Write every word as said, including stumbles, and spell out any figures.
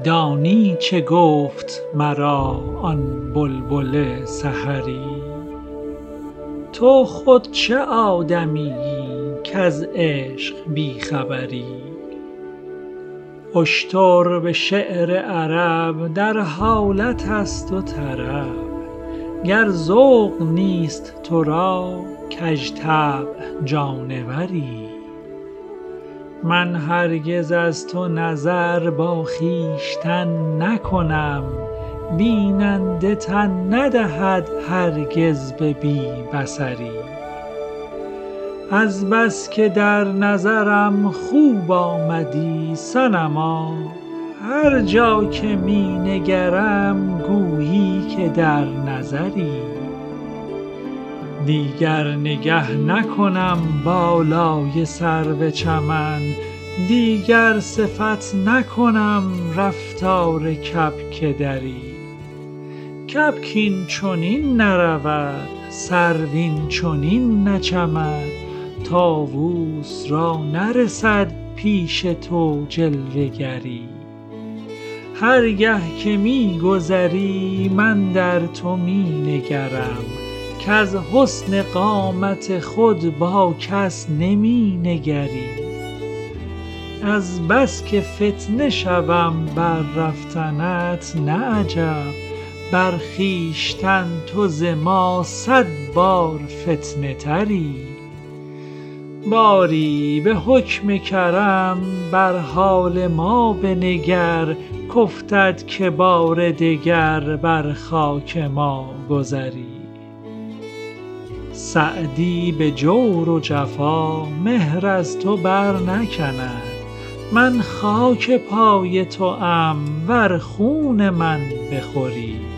دانی چه گفت مرا آن بلبل سحری؟ تو خود چه آدمیی کز عشق بی خبری؟ اشتر به شعر عرب در حالت است و طرب، گر ذوق نیست تو را کژطبع جانوری. من هرگز از تو نظر با خویشتن نکنم، بیننده تن ندهد هرگز به بی بصری. از بس که در نظرم خوب آمدی صنما، هر جا که می نگرم گویی که در نظری. دیگر نگه نکنم بالای سرو چمن، دیگر صفت نکنم رفتار کبک دری. کبک این چنین نرود سرو چنین نچمد، طاووس را نرسد پیش تو جلوه گری. هر گه که می گذری من در تو می نگرم، کز حسن قامت خود با کس نمی نگری. از بس که فتنه شوم بر رفتنت نه عجب، بر خویشتن تو ز ما صد بار فتنه تری. باری به حکم کرم بر حال ما بنگر، کافتد که بار دگر بر خاک ما گذری. سعدی به جور و جفا مهر از تو بر نکند، من خاک پای توام ور خون من بخوری.